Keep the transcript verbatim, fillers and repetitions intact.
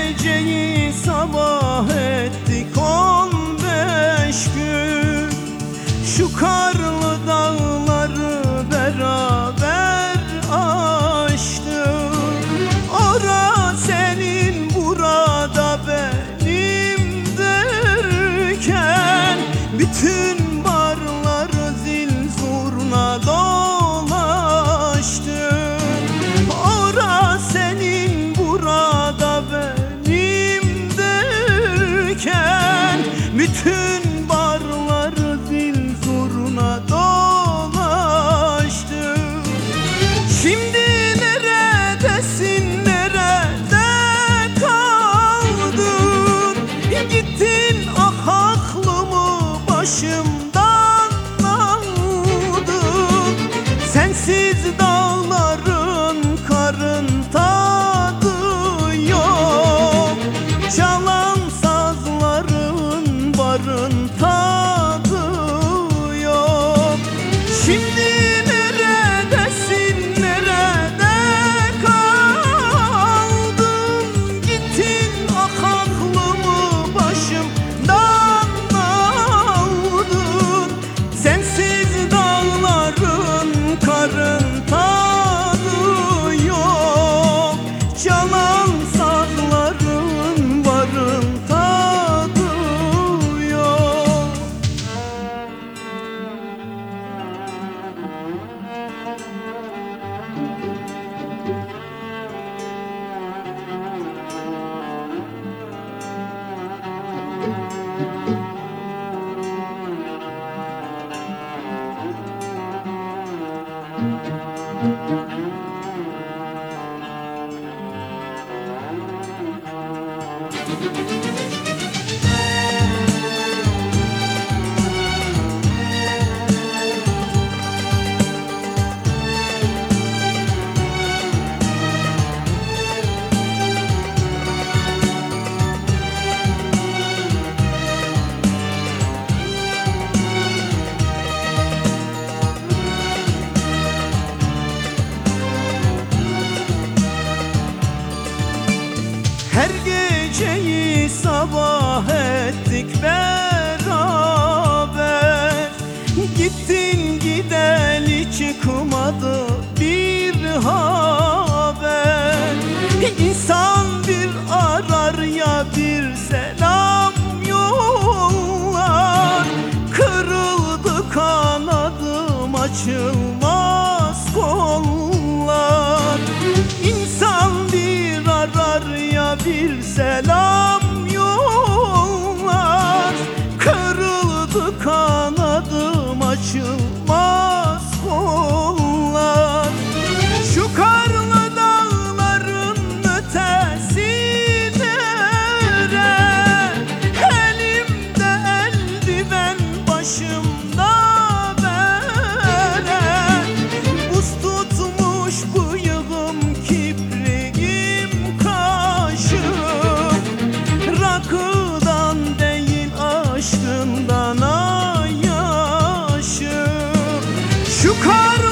geceyi sabah ettik on beş gün. Şu karlı dağları beraber aştık. Ora senin, burada benim derken bütün barları zil zurna dolaştık. Ora senin, burada benim derken bütün barları zil zurna dolaştık. Şimdi neredesin, nerede kaldın? Gittin, ah aklımı başımdan aldın. Sensiz dağların, karın tadı yok. Çalan sazların, barın tadı yok. Şimdi neredesin, nerede kaldın? Gittin, ah aklımı başımdan aldın. Sensiz dağların, karın tadı yok. Çalan sazların, barın tadı yok. Her geceyi sabah ettik beraber. Gittin gideli çıkmadı bir haber. İnsan bir arar ya bir selam yollar. Kırıldı kanadım, açılmaz kollar. İnsan bir arar ya bir selam yollar. Kırıldı kanadım, açılmaz kollar. Şu karlı dağların ötesi nere? Elimde eldiven, başımda bere. Buz tutmuş bıyığım, kipriğim, kaşım. Rakıdan değil aşkından ay yaşım. Şu kar